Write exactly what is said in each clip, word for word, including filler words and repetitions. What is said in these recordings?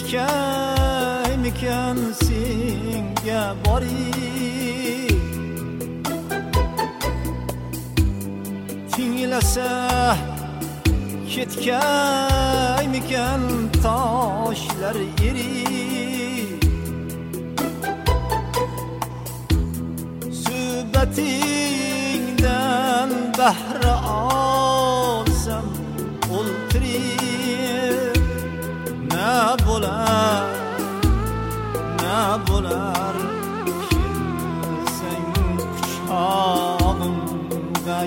ketkaymikan senga bori tinglasa ketkaymikan toshlar eri suhbatingdan bahra olsam o'ltirib na bo'lar na bo'lar kelsang quchog'imga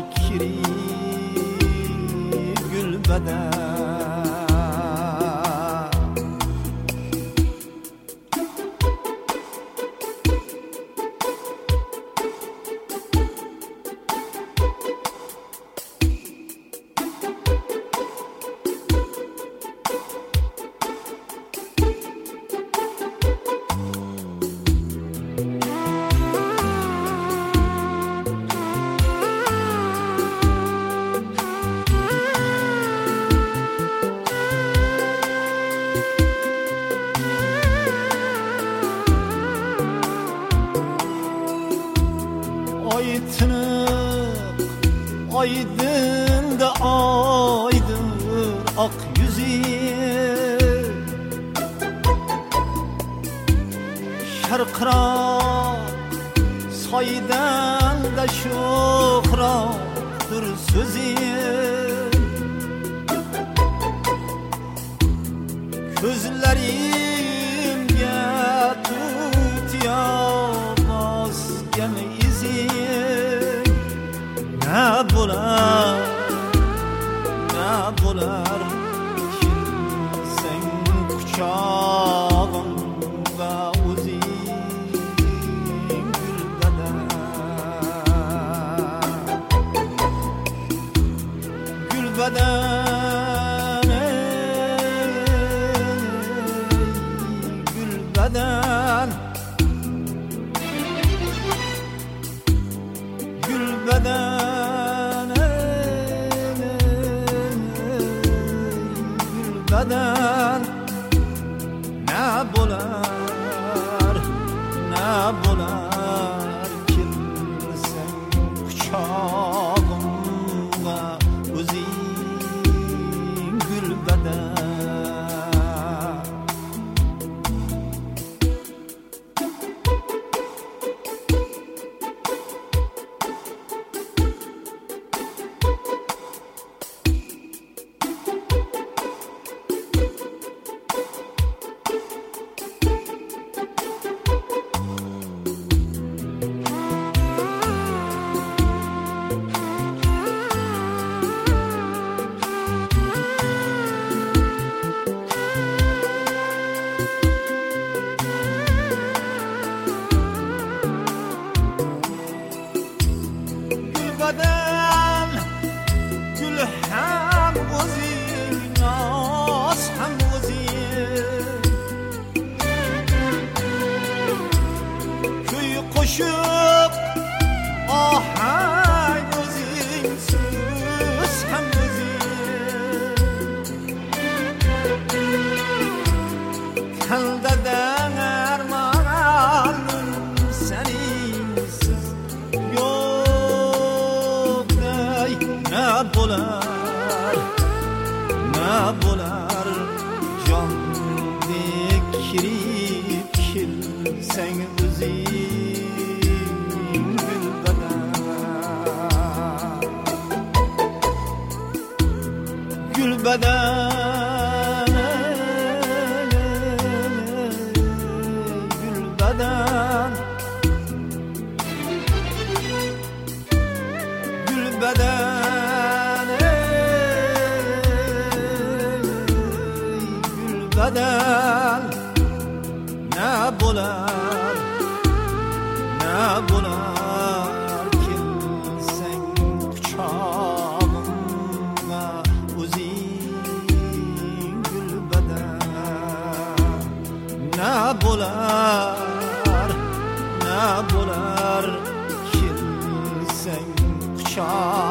kirib gulbadar aydın da aydın ak yüzü şarkırak saydan da şohraktır sözü gözlerimge tutuyamazken izi ne bo'lar ne bo'lar kelsang quchog'imga o'zing gulbadar gulbadar gulbadar gulbadar Gülbeden ne bo'lar ne bo'lar kelsang quchog'imga o'zing gulbadar Gülbeden gül hem o'zing noz ham o'zing kuy qo'shib ohang o'zing so'z ham o'zing kaldadan armonim seningsiz ne bo'lar ne bo'lar jondek kirib kelsang o'zing gulbadar gulbadar gulbadar gulbadar gulbadar ne bo'lar ne bo'lar kelsang quchog'imga o'zing gulbadar ne bo'lar ne bo'lar kelsang quchog'imga